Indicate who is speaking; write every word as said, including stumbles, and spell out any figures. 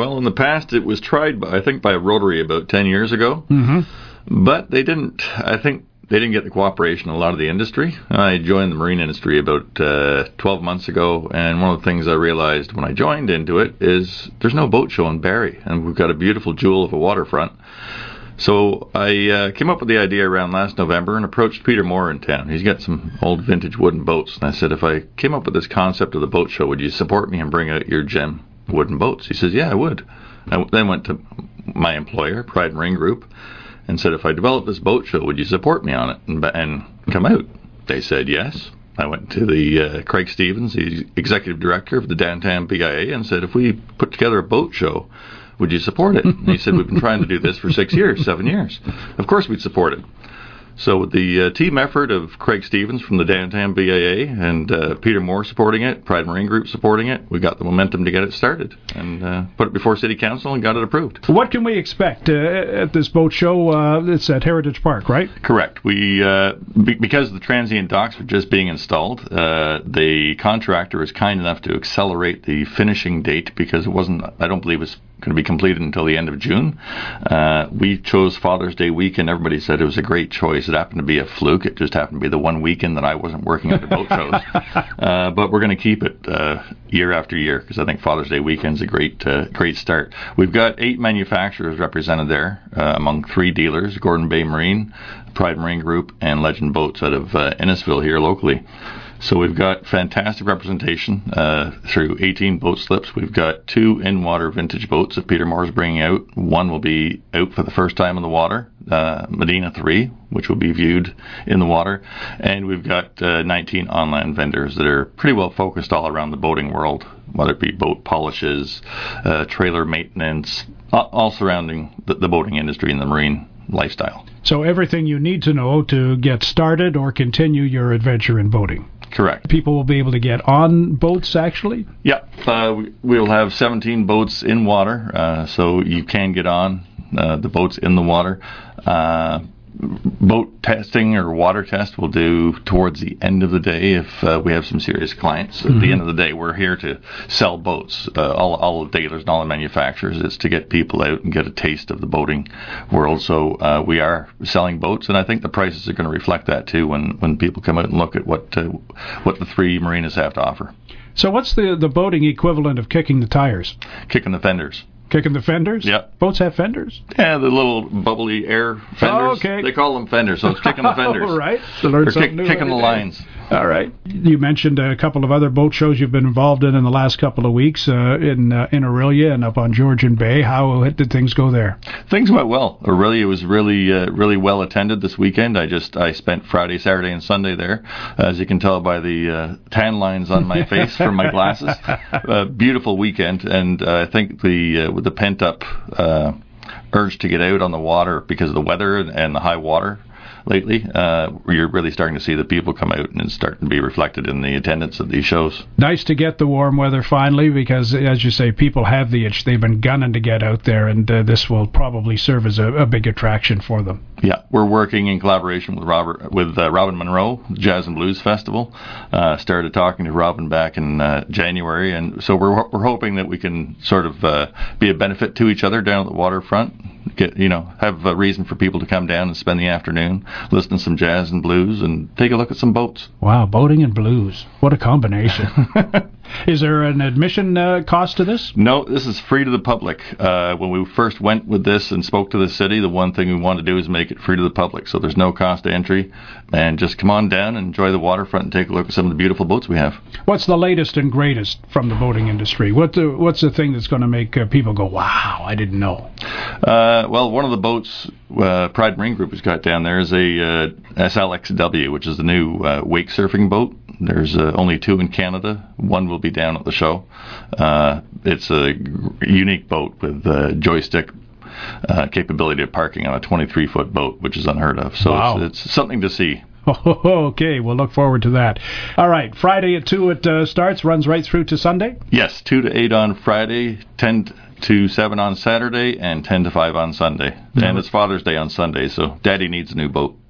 Speaker 1: Well, in the past, it was tried, by, I think, by Rotary about ten years ago. Mm-hmm. But they didn't, I think, they didn't get the cooperation of a lot of the industry. I joined the marine industry about uh, twelve months ago, and one of the things I realized when I joined into it is there's no boat show in Barrie, and we've got a beautiful jewel of a waterfront. So I uh, came up with the idea around last November and approached Peter Moore in town. He's got some old vintage wooden boats, and I said, if I came up with this concept of the boat show, would you support me and bring out your gem wooden boats? He says, yeah, I would. I then went to my employer, Pride Marine Group, and said, if I develop this boat show, would you support me on it and, and come out? They said yes. I went to the uh, Craig Stevens, the executive director of the downtown B I A, and said, if we put together a boat show, would you support it? And he said, we've been trying to do this for six years, seven years. Of course we'd support it. So with the uh, team effort of Craig Stevens from the downtown B I A and uh, Peter Moore supporting it, Pride Marine Group supporting it, we got the momentum to get it started and uh, put it before City Council and got it approved.
Speaker 2: What can we expect uh, at this boat show? Uh, it's at Heritage Park, right?
Speaker 1: Correct. We uh, be- because the transient docks were just being installed, uh, the contractor was kind enough to accelerate the finishing date because it wasn't, I don't believe it was going to be completed until the end of June. Uh, we chose Father's Day weekend. Everybody said it was a great choice. It happened to be a fluke. It just happened to be the one weekend that I wasn't working at the boat shows. Uh, but we're going to keep it uh, year after year because I think Father's Day weekend's a great uh, great start. We've got eight manufacturers represented there uh, among three dealers, Gordon Bay Marine, Pride Marine Group, and Legend Boats out of uh, Innisfil here locally. So we've got fantastic representation uh, through eighteen boat slips. We've got two in-water vintage boats that Peter Moore is bringing out. One will be out for the first time in the water, uh, Medina three, which will be viewed in the water. And we've got uh, nineteen on-land vendors that are pretty well focused all around the boating world, whether it be boat polishes, uh, trailer maintenance, all surrounding the, the boating industry and the marine lifestyle.
Speaker 2: So everything you need to know to get started or continue your adventure in boating.
Speaker 1: Correct.
Speaker 2: People will be able to get on boats, actually?
Speaker 1: Yeah. Uh, we, we'll have seventeen boats in water, uh, so you can get on uh, the boats in the water. Uh, boat testing or water test we'll do towards the end of the day if uh, we have some serious clients. Mm-hmm. At the end of the day, we're here to sell boats. Uh, all, all the dealers and all the manufacturers. It's to get people out and get a taste of the boating world. So uh, we are selling boats, and I think the prices are going to reflect that too when, when people come out and look at what uh, what the three marinas have to offer.
Speaker 2: So what's the, the boating equivalent of kicking the tires?
Speaker 1: Kicking the fenders.
Speaker 2: Kicking the fenders?
Speaker 1: Yeah.
Speaker 2: Boats have fenders?
Speaker 1: Yeah, the little bubbly air fenders.
Speaker 2: Oh, okay.
Speaker 1: They call them fenders, so it's kicking the fenders.
Speaker 2: All right. To learn
Speaker 1: or
Speaker 2: something
Speaker 1: kick,
Speaker 2: new
Speaker 1: kicking the
Speaker 2: day.
Speaker 1: lines.
Speaker 2: All right. You mentioned a couple of other boat shows you've been involved in in the last couple of weeks uh, in uh, in Orillia and up on Georgian Bay. How did things go there?
Speaker 1: Things went well. Orillia was really uh, really well attended this weekend. I just I spent Friday, Saturday, and Sunday there, as you can tell by the uh, tan lines on my face from my glasses. Uh, beautiful weekend, and uh, I think the uh, with the pent up uh, urge to get out on the water because of the weather and the high water lately, uh, you're really starting to see the people come out and it's starting to be reflected in the attendance of these shows.
Speaker 2: Nice to get the warm weather finally because, as you say, people have the itch. They've been gunning to get out there, and uh, this will probably serve as a, a big attraction for them.
Speaker 1: Yeah, we're working in collaboration with Robert, with uh, Robin Monroe, Jazz and Blues Festival. Uh, started talking to Robin back in uh, January, and so we're we're hoping that we can sort of uh, be a benefit to each other down at the waterfront. Get you know have a reason for people to come down and spend the afternoon, listen to some jazz and blues, and take a look at some boats.
Speaker 2: Wow, boating and blues! What a combination! Is there an admission uh, cost to this?
Speaker 1: No, this is free to the public. Uh, when we first went with this and spoke to the city, the one thing we wanted to do is make it free to the public. So there's no cost to entry. And just come on down and enjoy the waterfront and take a look at some of the beautiful boats we have.
Speaker 2: What's the latest and greatest from the boating industry? What the, what's the thing that's going to make uh, people go, wow, I didn't know?
Speaker 1: Uh, well, one of the boats uh, Pride Marine Group has got down there is a uh, S L X W, which is the new uh, wake surfing boat. There's uh, only two in Canada. One will be down at the show. Uh, it's a unique boat with uh, joystick uh, capability of parking on a twenty-three foot boat, which is unheard of. So
Speaker 2: wow.
Speaker 1: it's, it's something to see.
Speaker 2: Okay, we'll look forward to that. All right, Friday at two it uh, starts, runs right through to Sunday?
Speaker 1: Yes, two to eight on Friday, ten to seven on Saturday, and ten to five on Sunday. Mm-hmm. And it's Father's Day on Sunday, so Daddy needs a new boat.